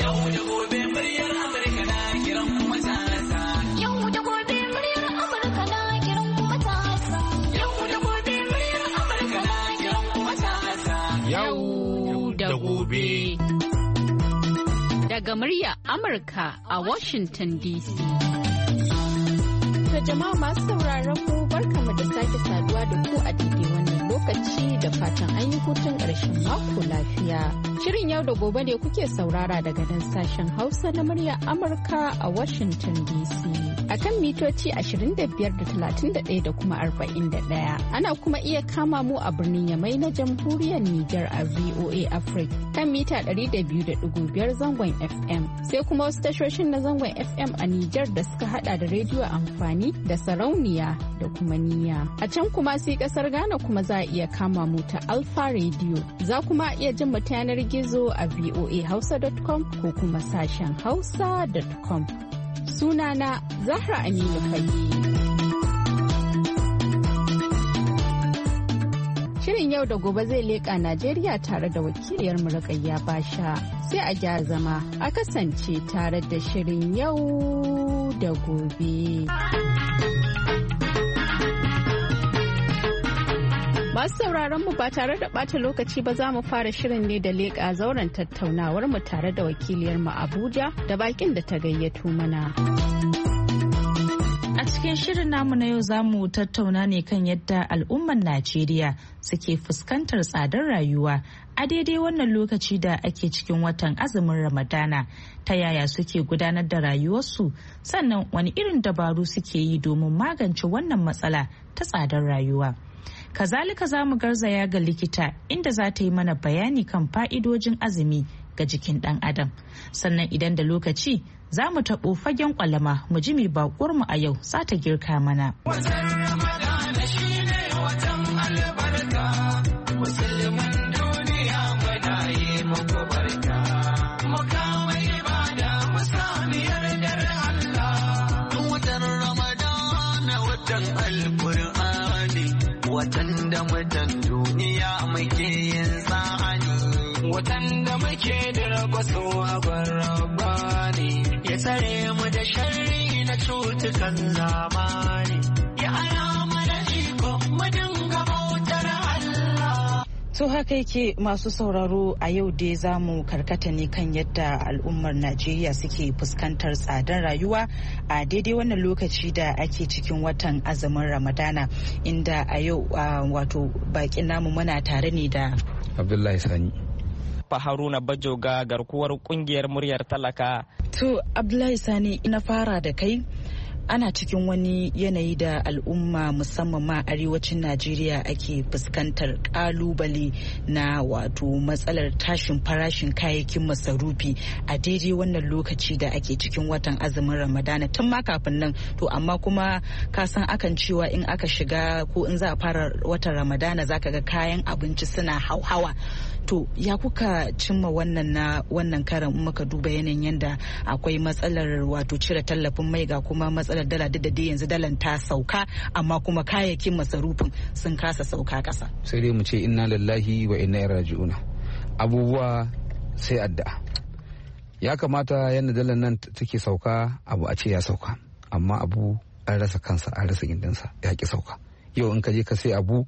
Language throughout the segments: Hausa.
Daga murya Amurka a Washington DC. To jama'a masu sauraron mu barkamu da sake saduwa da ku a daidai wannan lokaci da fatan an yi hutun ƙarshen mako lafiya. Shirin yau da gobe ne kuke saurara daga nan sashen Hausa na murya Amurka a Washington DC. Akan mitoci 25.31 da kuma 41. Ana kuma iya kama mu a birnin Yamai na jamhuriyar Nijar a VOA Africa kan mita 200.5 zangon FM. Sai kuma wasu tashoshin na zangon FM a Nijar da suka hada da rediyo amfani da sarauniya da kuma niyya. A can kuma sai kasar Ghana kuma za a iya kama mu ta Alpha Radio. Za kuma iya jin mu ta yanar gizo a voahausa.com ko kuma sashen hausa.com. Sunana Zahra Aminu Fage. Shirin yau da gobe zai leƙa Najeriya tare da wakiliyar Rukayya Basha. Sai a gyara zama a kasance tare da shirin yau da gobe. Masu sauraron mu ba tare da ɓata lokaci ba za mu fara shirin ne da leƙa zauren tattaunawar mu tare da wakiliyar mu Abuja da bakin da ta gayyato mana. A cikin shirin namu na yau za mu tattauna ne kan yadda al'ummar Najeriya suke fuskantar tsadar rayuwa a daidai wannan lokaci da ake cikin watan azumin Ramadana. Ta yaya suke gudanar da rayuwarsu, sannan wani irin dabaru suke yi domin magance wannan matsala ta tsadar rayuwa. Kazalika za mu garzaya ga likita inda za ta yi mana bayani kan fa'idojin azumi ga jikin ɗan adam. Sannan idan da lokaci za mu taɓo fagen ƙwalama mu ji mai baƙuwarmu a yau za ta girka mana. Watan da mutan duniya muke yin tsani, watan da muke dirgwaso a barabani, ya tsare mu da sharri na cutukan zamani, ya ana mana iko mu dinga bautar Allah. To haka yake masu sauraro, a yau dai za mu karkata ne kan yadda al'ummar Najeriya suke fuskantar tsadar rayuwa a daidai wannan lokaci da ake cikin watan azumin Ramadana, inda a yau wato bakin namu muna tare ne da Abdullahi Sani. Haruna Bajoga, garkuwar kungiyar muryar talaka. To Abdullahi Sani, na fara da kai. Ana cikin wani yanayi da al'umma musamman ma arewacin Najeriya ake fuskantar kalubale na wato matsalar tashin farashin kayayyakin masarufi a daidai wannan lokaci da ake cikin watan azumin Ramadana, tun ma kafin nan. To amma kuma ka san akan cewa in aka shiga ko in za a fara watan Ramadana zaka ga kayan abinci suna hauhawa. To ya kuka cimma wannan karan in muka duba yanayin yanda akwai matsalar wato cire tallafin mai ga kuma matsalar dala, da dai yanzu dalan ta sauka amma kuma kayayyakin masarufin sun kasa sauka kasa. Sai dai mu ce inna lillahi wa inna ilaihi raji'un. Abubuwa sai addu'a. Ya kamata yanda dalan nan take sauka abu a ce ya sauka, amma abu an rasa kansa, an rasa gindinsa, ya ki sauka. Yau in ka je ka sai abu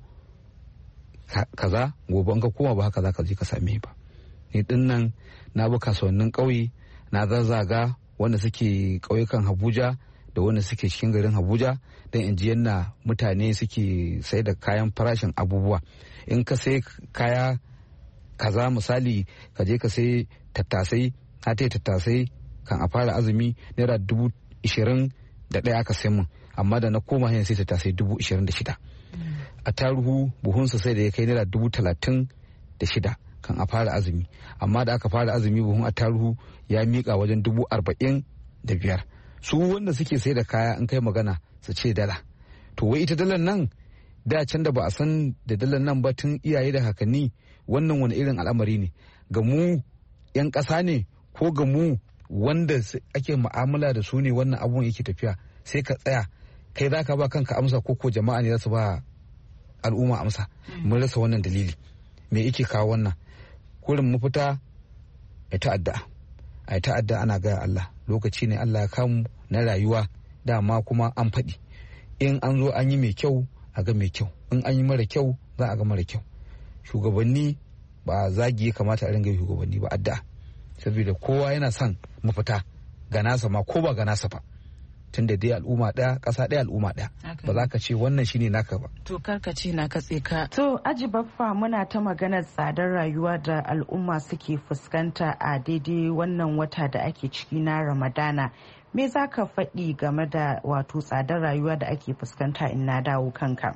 kaza, gobe in ka koma ba haka za ka je ka same ba. Ni din nan na bi kasuwannin ƙauye, na zazzaga wanda suke ƙauyukan Abuja da wanda suke cikin garin Abuja don in ji yadda mutane suke sai da kayan farashin abubuwa. In ka sai kaya kaza, misali ka je ka sai tattasai, na ta tattasai kan a fara azumi naira 21,000 aka sai mun, amma da na koma sai tattasai 26,000. A taruhu buhunsa sai da ya kai naira 36,000 kan a fara azumi, amma da aka fara azumi buhun a taruhu ya miƙa wajen 45,000. Su wanda suke sai da kaya in kai magana su ce dala. To wai ita dalar nan da can da ba a san da dalar nan ba tun iyaye da hakanni, wannan wani irin al'amari ne ga mu 'yan ƙasa ne ko ga mu wanda ake mu'amala da su ne wannan abun yake tafiya? Sai ka tsaya kai za ka ba kanka amsa ko jama'a ne za su ba al'umma amsa. Mun rasa wannan dalili, me yake kawo wannan? Kurin mafita ya ta'adda a yi ta'adda ana gaya Allah lokaci ne Allah ya kamu na rayuwa dama kuma an faɗi in an zo an yi mai kyau a ga mai kyau in an yi mara kyau za a ga mara kyau. Shugabanni ba zagi ya kamata a ringa shugabanni ba addu'a saboda kowa yana son mafita ga nasa ma ko ba ga nasa ba tunda dai al'umma ɗaya ƙasa ɗaya al'umma ɗaya ba za ka ce wannan shine naka ba. To karka ce na katse ka. To Aji Baffa muna ta maganar tsadar rayuwa da al'umma suke fuskanta a daidai wannan wata da ake ciki na Ramadana. Me za ka faɗi game da wato tsadar rayuwa da ake fuskanta in na dawo kanka?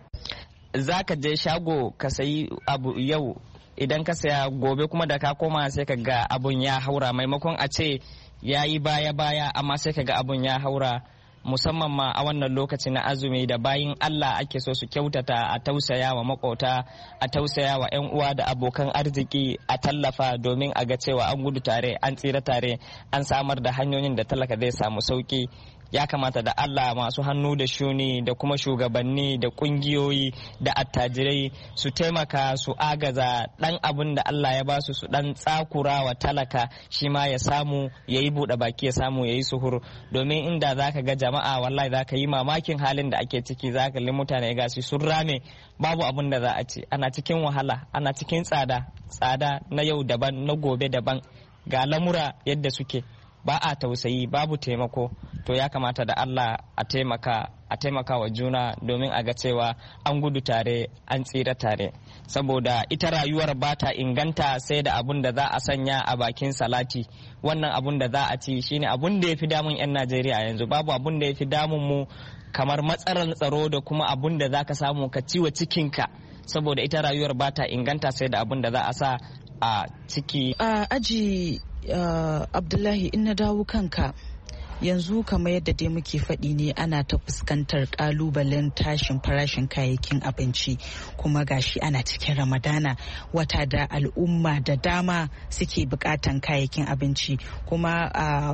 Za ka je shago ka sayi abu yau idan ka saya gobe kuma da ka koma sai ka ga abun ya haura maimakon a ce ya yi baya amma sai ka ga abun ya haura musamman ma a wannan lokaci na azumi da bayin Allah ake so su kyautata a tausaya wa makota a tausaya wa 'yan uwa da abokan arziki a tallafa domin a ga cewa an gudu tare an tsira tare an samar da hanyoyin da talaka zai samu sauki. Ya kamata da Allah masu hannu da shuni da kuma shugabanni da kungiyoyi da attajirai su taimaka su agaza dan abin da Allah ya basu su dan tsakura wa talaka shi ma ya samu ya yi buɗe baki ya samu ya yi suhur domin inda zaka ga jama'a wallahi zaka yi mamakin halin da ake ciki zaka li mutane ga su sun rame babu abin da za a ci ana cikin wahala ana cikin tsada na yau daban na gobe daban ga lamura yadda suke ba a tausayi babu taimako to ya kamata da Allah a taimaka wa juna domin a ga cewa an gudu tare an tsira tare saboda ita rayuwar ba ta inganta sai da abun da za a sanya a bakin salati wannan abun da za a ci shine abun da ya fi damun 'yan Najeriya yanzu babu abun da ya fi damun mu kamar matsalar tsaro da kuma abun da za ka samu ka ciwa cikinka saboda ita rayuwar ba ta inganta sai da abun da za a sa a ciki. Aji Abdullahi in na dawo kanka yanzu kamar yadda dai muke faɗi ne ana ta fuskantar kalubalen tashin farashin kayayyakin abinci kuma gashi ana cikin Ramadana wata da al'umma da dama suke bukatan kayayyakin abinci kuma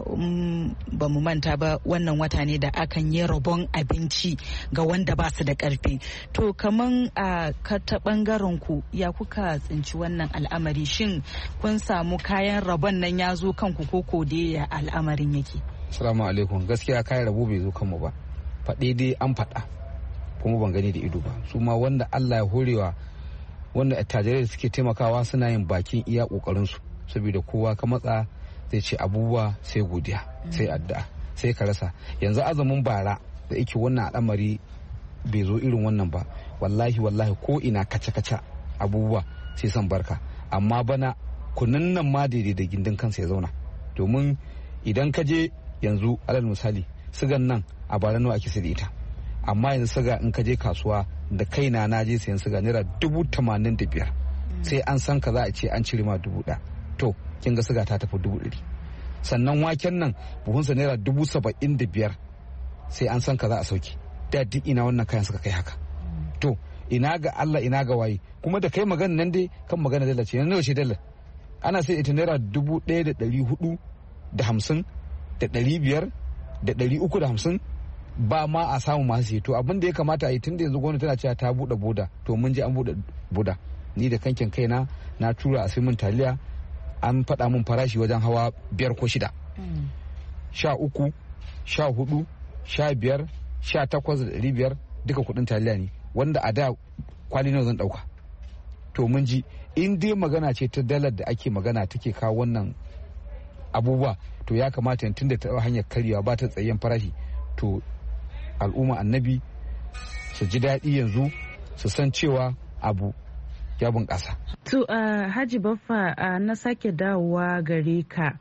ba mu manta ba wannan wata ne da akan yi rabon abinci ga wanda ba su da karfi to kaman ka ta bangaren ku ya kuka tsinci wannan al'amari shin kun samu kayan rabon nan ya zo kanku ko dai ya al'amarin yake? Assalamu alaikum gaskiya kayan rabo bai zo kanmu ba faɗe dai an faɗa kuma ban gani da ido ba su ma wanda Allah ya horewa wanda attajirai da suke taimakawa suna yin bakin iya kokarin su saboda kowa ka matsa zai ce abubuwa sai godiya sai addu'a sai ka rasa yanzu azumin bara da yake wannan al'amari bai zo irin wannan ba wallahi ko ina kaca abubuwa sai san barka amma bana kunun nan ma daidai da gindin kansa ya zauna domin idan ka je yanzu alal misali sigan nan a bara nawa ake sayar ita amma yanzu siga in ka je kasuwa da kaina na je sayan siga naira 85,000 sai an san ka za a ce an cire ma 1,000 to kin ga siga ta tafi 100,000 sannan waken nan buhunsa naira 75,000 sai an san ka za a sauki da duk ina wannan kayan suka kai haka to ina ga Allah ina ga waye kuma da kai magana nan dai kan magana dala ce nawa ce dala ana sai ita naira 1,450 da 500 da 350 ba ma a samu masu yi to abin da ya kamata a yi tun da yanzu gwamnati tana cewa ta buɗe boda to mun je an buɗe boda ni da kankin kaina na tura a min taliya an faɗa min farashi wajen hawa 5 ko 6 13 14 15 18,500 duka kuɗin taliya ne wanda a da kwali nawa zan ɗauka to mun ji in dai magana ce ta dalar da ake magana take kawo wannan abubuwa to ya kamata tun da ta hanyar karyawa ba ta tsayayyen farashi to al'umma annabi su ji daɗi yanzu su san cewa abu ya bunƙasa. To Haji Baffa na sake dawowa gare ka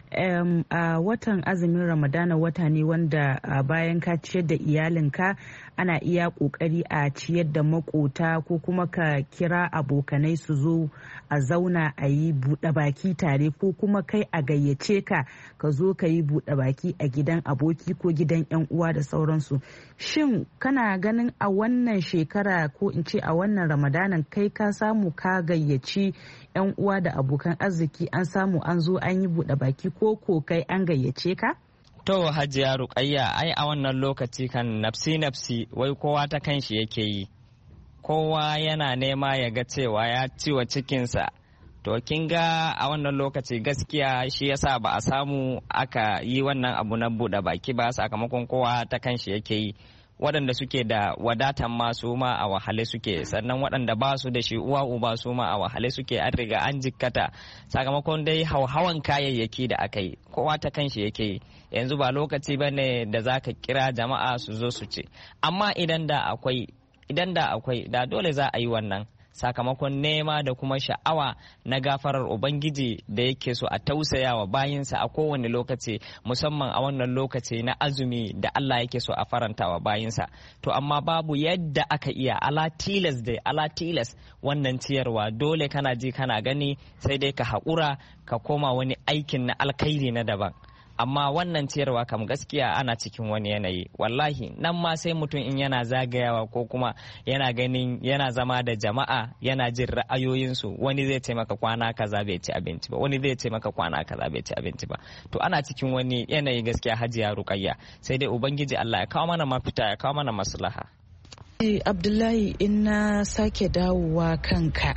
a watan azumin Ramadana wata ne wanda bayan ka ciyar da iyalinka ana iya kokari a ciyar da makota ko kuma ka kira abokanai su zo a zauna a yi buɗe baki tare ko kuma kai a gayyace ka zo ka yi buɗe baki a gidan aboki ko gidan 'yan uwa da sauransu. Shin kana ganin a wannan shekara ko in ce a wannan Ramadanan kai ka samu ka gayyaci 'yan uwa da abokan arziki an samu an zo an yi buɗe baki ko kai an gayyace ka? To Hajiya Ruqayya ai a wannan lokaci kan nafsi wai kowa ta kanshi yake yi. Kowa yana nema ya ga cewa ya ciwa cikinsa to kin ga a wannan lokaci gaskiya shi yasa ba a samu aka yi wannan abu na buɗe baki ba, sakamakon kowa ta kanshi yake yi. Waɗanda suke da wadatan masu ma a wahale suke, sannan waɗanda ba su da shi uwa uba su ma a wahale suke, an riga an jikkata sakamakon dai hauhawan kayayyaki da aka yi, kowa ta kanshi yake yi. Yanzu ba lokaci ba ne da za ka kira jama'a su zo su ce, amma idan da akwai da dole za a yi wannan, sakamakon nema da kuma sha'awa na gafarar Ubangiji da yake so a tausaya wa bayinsa a kowane lokaci, musamman a wannan lokaci na azumi da Allah yake so a faranta wa bayinsa. To amma babu yadda aka iya, ala tilas wannan ciyarwa dole kana ji kana gani, sai dai ka haƙura ka koma wani aikin na alkhairi na daban. Amma wannan ciyarwa kam gaskiya ana cikin wani yanayi, wallahi nan ma sai mutum in yana zagayawa ko kuma yana ganin yana zama da jama'a yana jin ra'ayoyinsu, wani zai ce maka kwana kaza bai ci abinci ba, wani zai ce maka kwana kaza bai ci abinci ba. To ana cikin wani yanayi gaskiya Hajiya Rukayya, sai dai Ubangiji Allah ya kawo mana mafita, ya kawo mana maslaha. Abdullahi, in na sake dawowa kanka,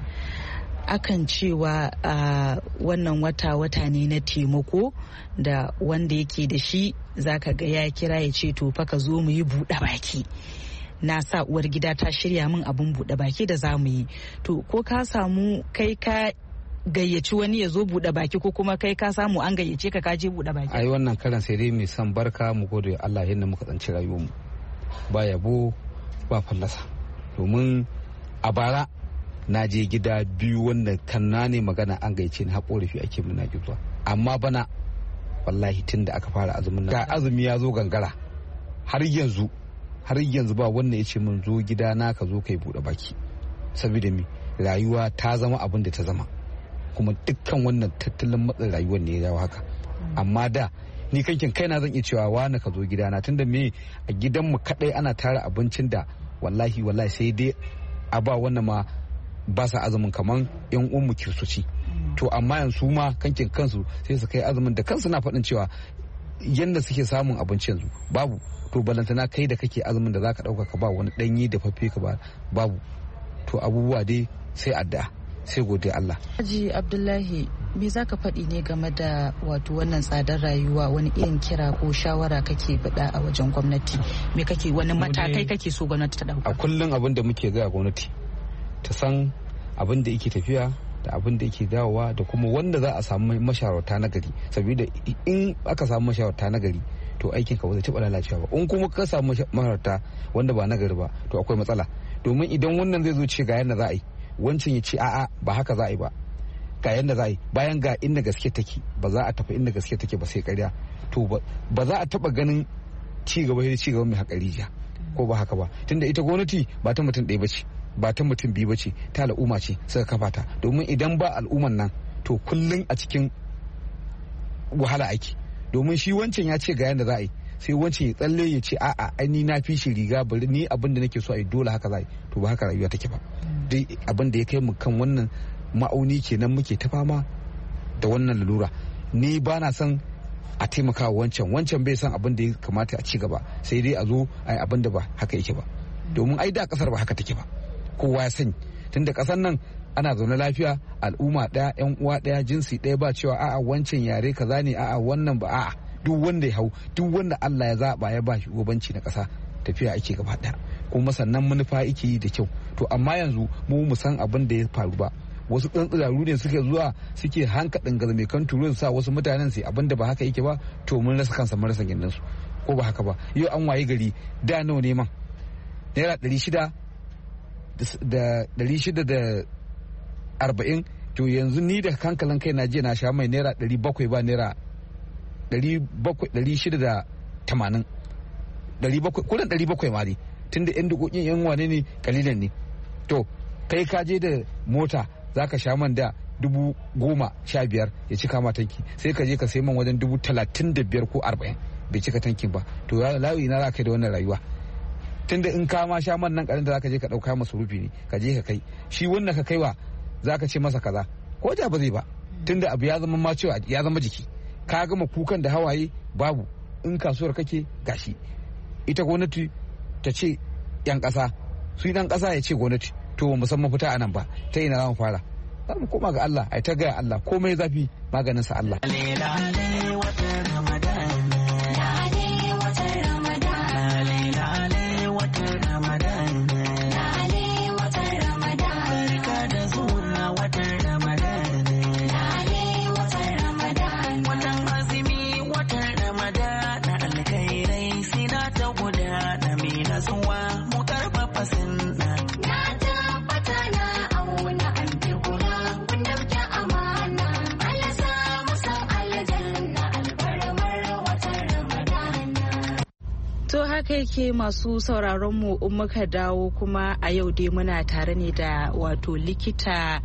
akan cewa wannan wata ne na taimako da wanda yake da shi zaka ga ya kira ya ce to fa ka zo mu yi buɗe baki, na sa uwar gida ta shirya min abun buɗe baki da za mu yi. To ko ka samu kai ka gayyaci wani ya zo buɗe baki, ko kuma kai ka samu an gayyace ka je buɗe baki? Ai wannan karan sai dai mai san barka mu gode Allah yadda muka tsanci rayuwarmu, ba yabo ba fallasa. Domin a bara na je gida biyu wanda kanna ne magana an gaice ni haƙorafi ake mun na zuwa, amma bana wallahi tun da aka fara azumin nan ga azumi ya zo gangara, har yanzu ba wanda ya ce mun zo gida na ka zo kai buɗe baki, saboda mi rayuwa ta zama abin da ta zama, kuma dukkan wannan tattalin matsin rayuwar ne ya jawo haka. Amma da ni kankin kaina zan iya cewa wani ka zo gidana, tunda me a gidanmu kadai ana tara abincin da wallahi sai dai a ba wannan ma ba sa azumin kaman yan uwanmu kiristoci. To amma yanzu ma kankin kansu sai su kai azumin da kansu na faɗin cewa yanda suke samun abinci yanzu babu, to balantana kai da kake azumin da zaka ɗauka ka ba wani ɗanyi da fafe ka ba, babu. To abubuwa dai sai addu'a, sai gode Allah. Haji Abdullahi, me zaka faɗi ne game da wato wannan tsadar rayuwa, wani irin kira ko shawara kake faɗa a wajen gwamnati? Me kake, wani matakai kake so gwamnati ta ɗauka? A kullum abin da muke gaya gwamnati ta san abin da yake tafiya da abin da yake dawowa, da kuma wanda za a samu mashawarta na gari, saboda in aka samu mashawarta na gari to aikin ka ba zai taɓa lalacewa ba. In kuma ka samu mashawarta wanda ba na gari ba to akwai matsala, domin idan wannan zai zo ce ga yanda za a yi, wancan ya ce a'a ba haka za a yi ba, ga yanda za a yi, bayan ga inda gaske take ba za a tafi inda gaske take ba sai ƙarya, to ba za a taɓa ganin ci gaba mai haƙari jiya, ko ba haka ba, tunda ita gwamnati ba ta mutum ɗaya ba ce, ba ta mutum biyu ba ce, ta al'umma ce suka kafa ta. Domin idan ba al'umman nan to kullum a cikin wahala aiki, domin shi wancan ya ce ga yanda za a yi, sai wancan ya tsalle ya ce a'a ai ni na fi shi riga, bari ni abin da nake so a yi dole haka za a yi. To ba haka rayuwa take ba. Dai abin da ya kai mu kan wannan ma'auni kenan muke ta fama da wannan lalura. Ni ba na son a taimaka wancan bai san abin da ya kamata a ci gaba, sai dai a zo a yi abin da ba haka yake ba. Domin ai da kasar ba haka take ba, kowa ya sani, tunda kasar nan ana zaune lafiya, al'umma ɗaya, yan uwa ɗaya, jinsi ɗaya, ba cewa a'a wancan yare kaza ne, a'a wannan ba, a'a duk wanda ya hau, duk wanda Allah ya zaba ya ba shugabanci na ƙasa, tafiya ake gaba ɗaya, kuma sannan manufa yake yi da kyau. To amma yanzu mu san abin da ya faru ba, wasu tsantsiraru ne suke zuwa suke hankaɗin gazame kan turu sa wasu mutanen su abin da ba haka yake ba, to mun rasa kansa mun rasa gindin su, ko ba haka ba. Yau an waye gari da nawa ne man naira 640, to yanzu ni da kankalan kai na je na sha mai naira 700 ba naira 680, 700 kudin 700 ma ne, tunda yan dukokin yan wane ne kalilan ne. To kai ka je da mota zaka sha man da 10,015 ya cika ma tanki, sai ka je ka sai man wajen 35,000 ko 40 bai cika tankin ba. To lawi na za ka da wannan rayuwa, tunda in ka ma sha man nan karin da zaka je ka dauka masa rufi ne ka je ka kai, shi wannan ka kaiwa zaka ce masa kaza ko ja ba zai ba, tunda abu ya zama ma cewa ya zama jiki, ka gama kukan da hawaye babu. In kasuwar kake gashi, ita gwamnati ta ce yan kasa, su dan kasa ya ce gwamnati, to ba musamman fita anan ba, ta ina za mu fara? za mu koma ga Allah ai ta ga Allah komai zafi maganin sa Allah. haka yake masu sauraron mu in muka dawo kuma a yau dai muna tare ne da wato likitar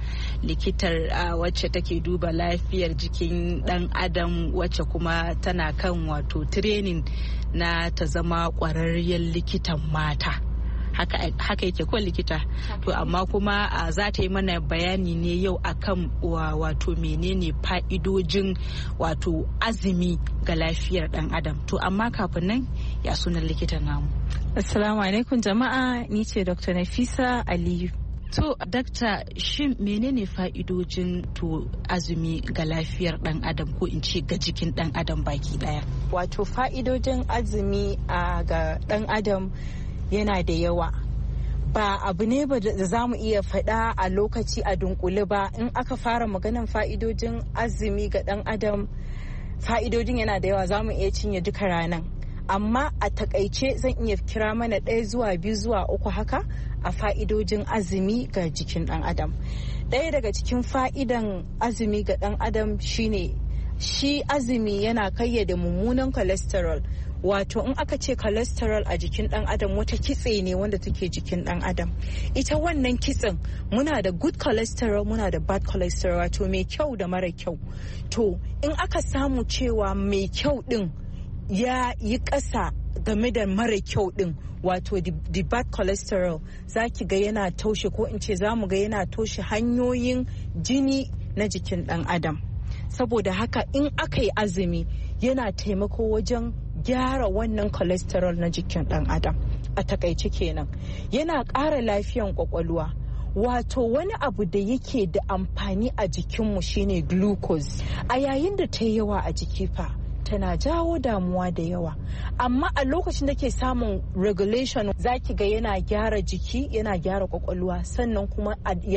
wacce take duba lafiyar jikin dan adam wacce kuma tana kan wato training na ta zama kwararriyar likitan mata. haka yake ko likita to amma kuma za ta yi mana bayani ne yau akan wato menene fa'idojin wato azumi ga lafiyar dan adam. To amma kafin nan ya sunan likitan namu. Assalamu alaikum jama'a, ni ce Dr. Nafisa Aliyu. To dakta, shin menene fa'idojin to azumi ga lafiyar dan adam ko in ce ga jikin dan adam baki daya? Wato fa'idojin azumi ga dan adam yana da yawa, ba abu ne ba da za mu iya faɗa a lokaci a dunkule ba. In aka fara maganan fa'idojin azumi ga ɗan adam, fa'idojin yana da yawa, za mu iya cinye duka ranan, amma a takaice zan iya kira mana 1 zuwa 2 zuwa 3 haka a fa'idojin azumi ga jikin ɗan adam. Ɗaya daga cikin fa'idan azumi ga ɗan adam shine shi azumi yana kayyade mummunan cholesterol. Wato in aka ce cholesterol a jikin dan adam wata kitse ne wanda take jikin dan adam. Ita wannan kitsen muna da good cholesterol, muna da bad cholesterol, wato mai kyau da mara kyau. To in aka samu cewa mai kyau din ya yi ƙasa game da mara kyau din, wato the bad cholesterol, za ki ga yana toshe, ko in ce za mu ga yana toshe hanyoyin jini na jikin dan adam. Saboda haka in aka yi azumi yana taimako wajen gyara wannan cholesterol na jikin dan adam. A takaice kenan yana ƙara lafiyan kwakwalwa. Wato wani abu da yake da amfani a jikinmu shine glucose. A yayin da ta yi yawa a jiki fa tana jawo damuwa da yawa, amma a lokacin da ke samun regulation zaki ga yana gyara jiki, yana gyara kwakwalwa. Sannan kuma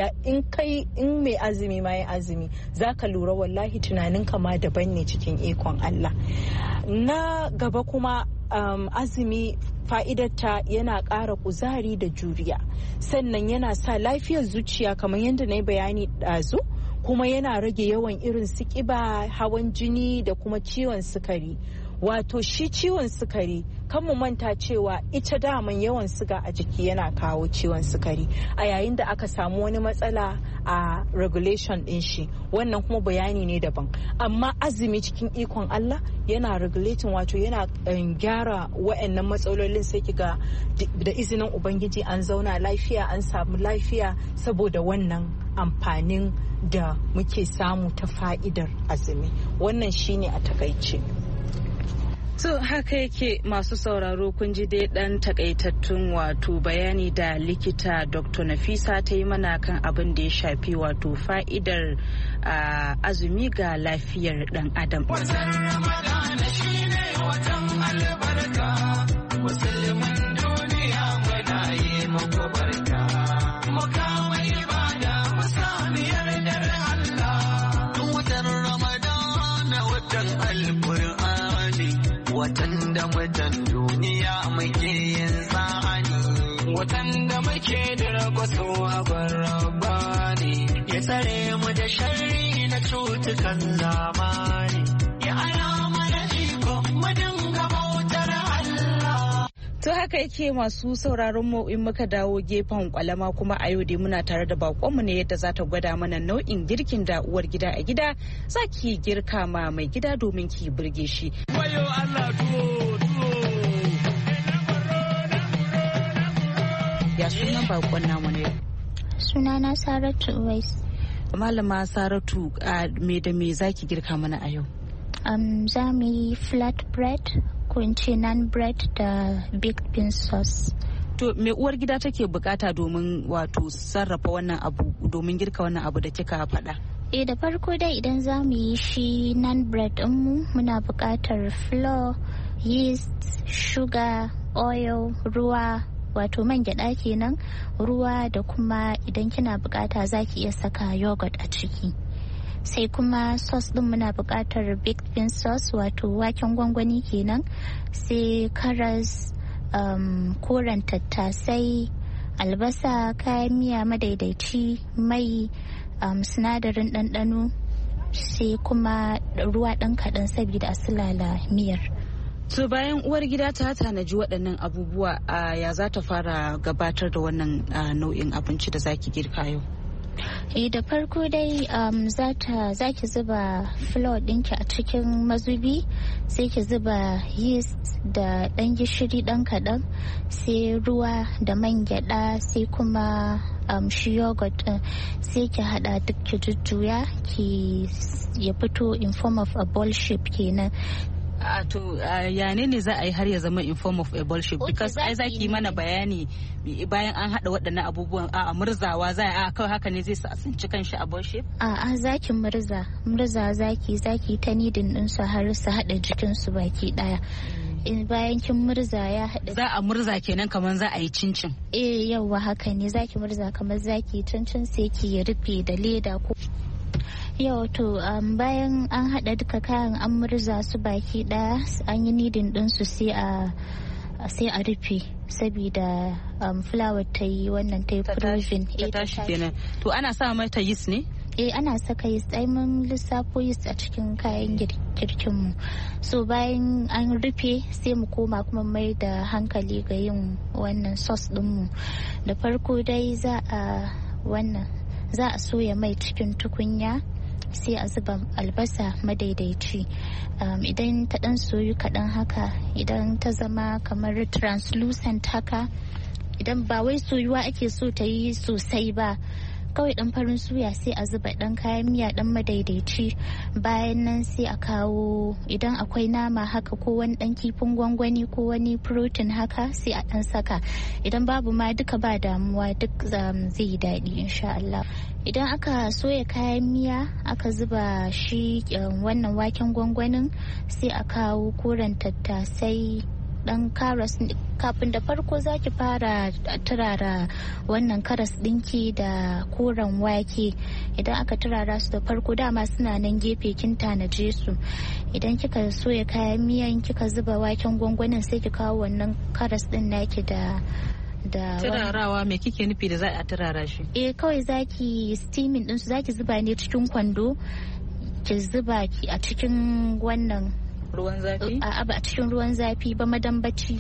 in mai azumi ma ya azumi zaka lura wallahi tunanin kama daban ne cikin ikon Allah. Na gaba kuma azumi fa'idarta yana ƙara kuzari da juriya, sannan yana sa lafiyar zuciya kamar yadda na yi bayani ɗazu, kuma yana rage yawan irin su ƙiba, hawan jini da kuma ciwon sukari. Wato shi ciwon sukari kan mu manta cewa ita daman yawan siga a jiki yana kawo ciwon sukari, a yayin da aka samu wani matsala a regulation din shi, wannan kuma bayani ne daban. Amma azumi cikin ikon Allah yana regulating, wato yana gyara wa'annan matsalolin, sai kiga da izinin ubangiji an zauna lafiya, an samu lafiya saboda wannan amfanin da muke samu ta fa'idar azumi. Wannan shine a takaice. To haka yake masu sauraro, kun ji dai dan takaitattun wato bayani da likita Dr. Nafisa ta yi mana kan abin da ya shafi wato fa'idar azumi ga lafiyar dan adam. Watan Ramadana shine watan albarka, musulmin duniya muna yi muku barka. Mukamai ibada musamiyar dar Allah. Watan Ramadana watan alqur'ani, watan da mutan duniya muke yin sa'ani, watan da muke dirgwaso a Rabbani, ya tsare mu da sharri na cutukan zamani, ya alama da iko mu dinga bautar Allah. To haka yake masu sauraron mu, in muka dawo gefen kwalama kuma a yau dai muna tare da bakonmu ne yadda za ta gwada mana nau'in girkin da uwar gida a gida za ki girka ma mai gida domin ki burge shi. Wayo Allah Ya sunan bakon namu ne? Sunana Saratu Uwais. Malama Saratu, me da me za ki girka mana a yau? Za mu yi flat bread, ko in ce naan bread da baked bean sauce. to me uwar gida take bukata domin wato sarrafa wannan abu domin girka wannan abu da kika faɗa? Da farko dai idan za mu yi shi nan bread mu muna buƙatar flour, yeast, sugar, oil, ruwa wato man gyada kenan, ruwa da kuma idan kina bukata za ki iya saka yogurt a ciki. Sai kuma sauce din muna buƙatar baked bean sauce wato waken gwangwani kenan, sai karas, koren tattasai, albasa, kayan miya madaidaici, mai, sinadarin ɗanɗano, sai kuma ruwa ɗan kaɗan saboda a sulala miyar. So bayan uwar gida ta tanaji waɗannan abubuwa, ya za ta fara gabatar da wannan nau'in abinci da zaki girka yau? Da farko dai za ki zuba flour ɗinki a cikin mazubi, sai ki zuba yeast da ɗan gishiri ɗan kaɗan, sai ruwa da man gyaɗa, sai kuma shi yogurt ɗin, sai ki haɗa duk ki jujjuya ya fito in form of a ball shape kenan. To ya ne za a yi har ya zama in form of a ball shape? Because ai za ki mana bayani bayan an haɗa waɗannan abubuwan a murzawa za a kawai haka ne zai sa tsinci kanshi a ball shape? Za ki murza zaki ta nidin ɗinsu har su haɗa jikinsu baki ɗaya. Bayan kin murza ya haɗa. Za a murza kenan kamar za a yi cincin? Yauwa haka ne, za ki murza kamar za ki cincin, sai ki rufe da leda ko. Yau to bayan an haɗa duka kayan an murza su baki ɗaya, an yi nidin ɗinsu sai a rufe saboda flour ta yi wannan ta yi proofing. Ta tashi kenan. To ana sa mata yeast ne? Ana saka yeast, ai mun lissafo yeast a cikin kayan girkin mu. So bayan an rufe sai mu koma kuma mai da hankali ga yin wannan sauce din mu. Da farko dai za a soya mai cikin tukunya, sai a zuba albasa madaidaici. Idan ta dan soyu kaɗan haka, idan ta zama kamar translucent haka, idan ba wai soyuwa ake so ta yi sosai ba, kawai dan farin suya, sai a zuba dan kayan miya dan madaidaici. Bayan nan sai a kawo, idan akwai nama haka ko wani dan kifin gwangwani ko wani protein haka, sai a dan saka. Idan babu ma duka ba damuwa, duk zai yi daɗi insha Allah. Idan aka soya kayan miya aka zuba shi wannan waken gwangwanin, sai a kawo koren tattasai, dan karas. Kafin da farko zaki fara turara wannan karas dinki da koren wake. Idan aka turara su da farko, dama suna nan gefe kin tanaje su. Idan kika soya kayan miyan kika zuba waken gwangwanin, sai ki kawo wannan karas din naki da turarawa. Me kike nufi da za a turara shi? Kawai zaki steaming din su, zaki zuba ne cikin kwando, ki zuba a cikin wannan ruwan zafi? Ba a cikin ruwan zafi ba, madambaci.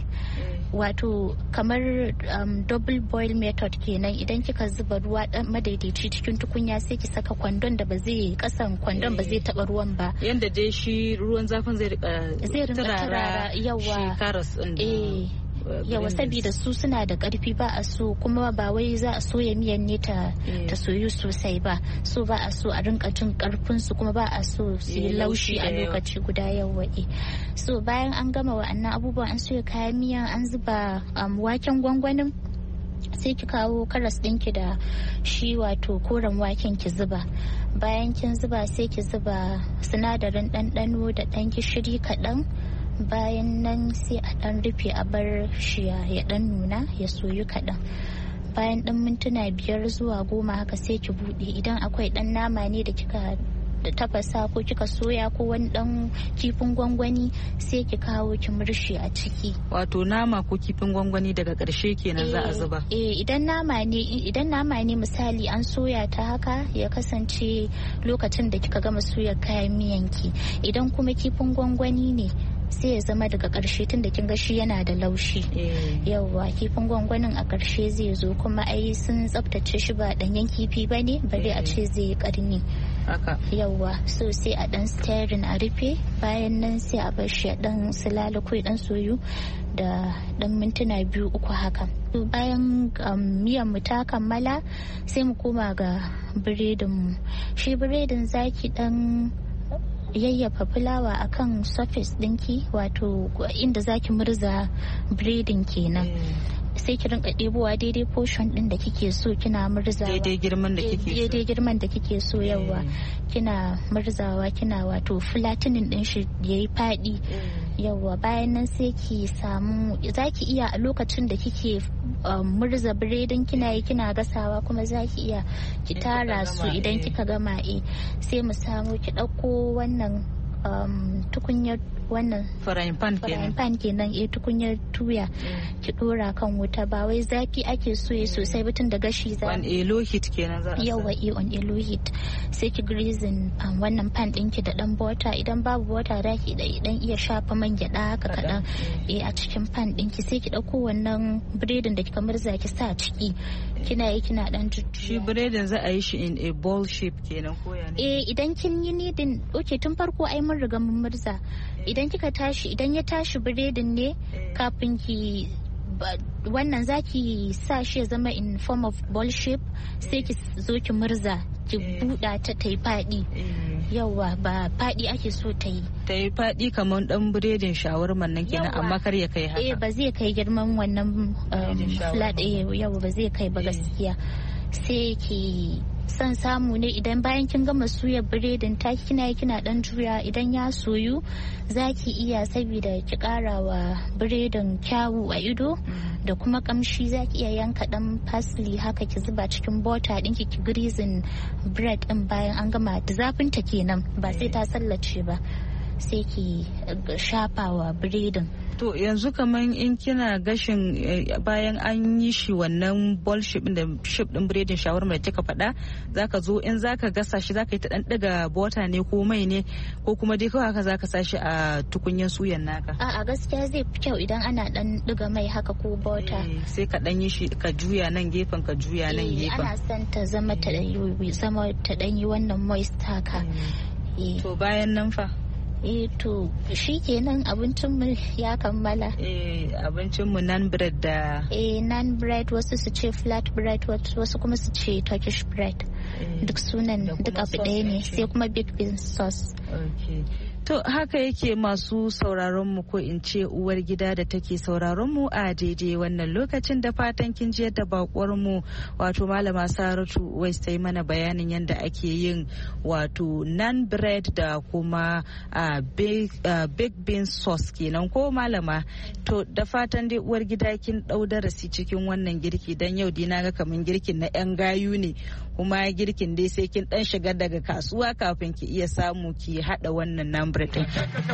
Wato kamar double boil method kenan. Idan kika zuba ruwa madaidaici cikin tukunya, sai ki saka kwandon da ba zai kasan kwandon ba zai taba ruwan ba, yanda dai shi ruwan zafin zai rinka turara yawa shi karas din. Yawa saboda su suna da karfi, ba a so kuma ba wai za a soya miyan ne ta soyu sosai ba, so ba a so a rinka jin karfin su, kuma ba a so su yi laushi a lokaci guda. yawa so bayan an gama wa'annan abubuwan, an soya kayan miyan, an zuba waken gwangwanin, sai ki kawo karas ɗinki da shi wato koren waken ki zuba. Bayan kin zuba, sai ki zuba sinadarin ɗanɗano da ɗan gishiri kaɗan. Bayan nan sai a dan rufe a bar shi ya dan nuna, ya soyu kaɗan. Bayan dan mintuna 5 zuwa 10 haka, sai ki bude. Idan akwai dan nama ne da kika da tafasa ko kika soya ko wani dan kifin gwangwani, sai ki kawo ki murshi a ciki. Wato nama ko kifin gwangwani daga ƙarshe kenan za a zuba? Idan nama ne misali an soya ta haka, ya kasance lokacin da kika gama soya kayan miyanki. Idan kuma kifin gwangwani ne, sai ya zama daga ƙarshe, tun da kin ga shi yana da laushi. Yawwa kifin gwangwanin a ƙarshe zai zo, kuma ai sun tsaftace shi, ba ɗanyen kifi ba ne, bare a ce zai yi ƙarni. Yawwa so sai a ɗan stirring a rufe. Bayan nan sai a bar shi a ɗan sulala ko ɗan soyu da ɗan mintuna 2-3 haka. Bayan miyan mu ta kammala, sai mu koma ga biredin mu. Shi biredin zaki ɗan yayyafa fulawa akan surface dinki, wato inda zaki murza biredin kenan. sai ki rinka ɗebowa daidai portion din da kike so kina murzawa, daidai girman da kike so yawa kina murzawa kina wato flattening din shi yayi faɗi yawa. Bayan nan sai ki samu, zaki iya a lokacin da kike murza biredin kina gasawa kuma zaki iya ki tara su idan kika gama sai mu samu ki ɗauko wannan tukunyar wannan frying pan kenan tukunyar tuya ki dora kan wuta, ba wai zafi ake so sosai batun da gashi za on a low heat kenan za a yawa on a low heat. Sai ki greasing wannan pan ɗinki da dan butter, idan babu butter da ki dan iya shafa man gyada haka kadan a cikin pan ɗinki. Sai ki dauko wannan biredin da kika murza ki sa ciki, kina dan shi biredin za a yi shi in a ball shape kenan ko ya ne? Idan kin yi nidin tun farko ai mun riga mun murza, idan ya tashi biredin ne kafin ki wannan zaki sa shi ya zama in form of ball shape, sai ki zo ki murza ki buɗa ta yi faɗi. Yawa ba faɗi ake so ta yi faɗi kamar dan biredin shawarman nan kenan, amma kar ya kai haka. Ba zai kai girman wannan flat yawa ba zai kai ba gaskiya. Sai ki son samu ne idan bayan kin gama suya biredin ta kina dan juya, idan ya soyu zaki iya saboda ki kara wa biredin kyawu a ido da kuma kamshi, zaki iya yanka dan parsley haka ki zuba cikin butter dinki ki greasing bread din bayan an gama da zafin ta kenan, ba sai ta sallace ba, sai ki shafa wa biredin. To yanzu kaman in kina gashin bayan an yi shi wannan ball shape din biredin shawarma da kika faɗa, zaka zo in zaka gasa shi zaka yi ta dan diga butter ne ko mai ne, ko kuma dai kawai haka zaka sa shi a tukunyan suyan naka? A'a gaskiya zai fi kyau idan ana dan diga mai haka ko butter. Sai ka dan yi shi ka juya nan gefen ka juya nan gefen. Ana son ta zama ta dan yi wannan moist haka. To bayan nan fa? To shi kenan abincinmu ya kammala. Abincinmu nan bread da nan bread, wasu su ce flat bread, wasu kuma su ce Turkish bread, duk sunan duk abu ɗaya ne, sai kuma big bean sauce. To haka yake masu sauraron mu, ko in ce uwar gida da take sauraron mu a daidai wannan lokacin, da fatan kin ji yadda bakwar mu wato malama Saratu wai sai mana bayanin yadda ake yin wato nan bread da kuma big bean sauce kenan ko malama. To da fatan dai uwar gida kin dau darasi cikin wannan girki, dan yau dai naga kaman girkin na yan gayu ne, kuma girkin dai sai kin dan shiga daga kasuwa kafin ki iya samu ki hada wannan nan bread.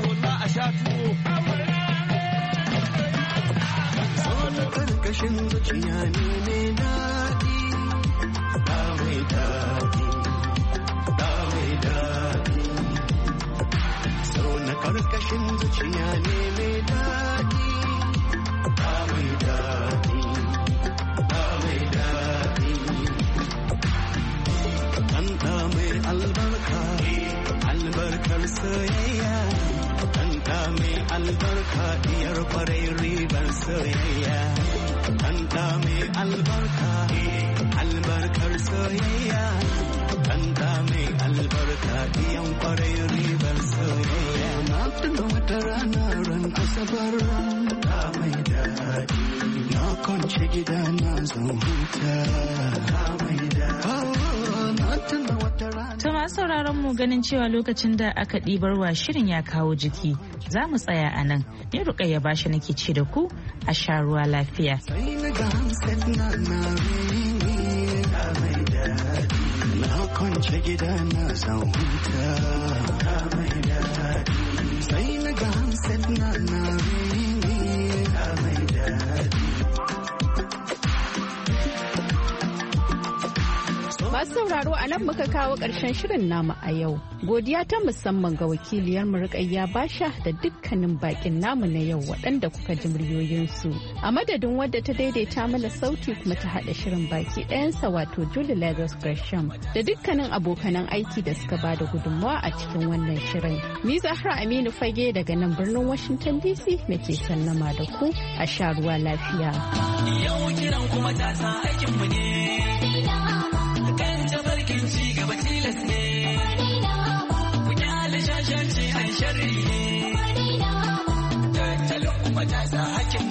Karkashin zuciya ne mai daɗi, da mai daɗi, da mai daɗi. So na karkashin zuciya ne mai daɗi, da mai daɗi, da mai daɗi. Ɗanɗa mai albarka, albarkar soyayya. Ɗanɗa mai albarka, diyar kwarai ribar soyayya. Ɗanɗa mai albarka, albarkar soyayya. Ɗanɗa mai albarka, diyan kwarai ribar soyayya. Na tuna wata rana ran Asabar, da mai daɗi. Na kwance gida na zan huta, da mai daɗi. To masu sauraron mu, ganin cewa lokacin da aka ɗibar wa shirin ya kawo jiki, za mu tsaya a nan. Ni Rukayya Bashi nake ce da ku a sha ruwa lafiya. Na kwance gida na zan huta, sai na ga hamset na rini, mai daɗi. Masu sauraro, a nan muka kawo ƙarshen shirin namu a yau. Godiya ta musamman ga wakiliyar Rukayya Basha da dukkanin bakin namu na yau waɗanda kuka ji muryoyinsu. A madadin wadda ta daidaita mana sauti kuma ta haɗa shirin baki ɗayansa wato Julie Lagos Gresham da dukkanin abokanan aiki da suka bada gudunmawa a cikin wannan shirin. Ni Zahra Aminu Fage daga nan birnin Washington DC nake sallama da ku a sha ruwa lafiya. Yau kiran kuma ta sa aikinmu ne. Tabarkin ci gaba tilas ne, ku kyale shashanci an sharri ne, tattalin kuma ta sa hakin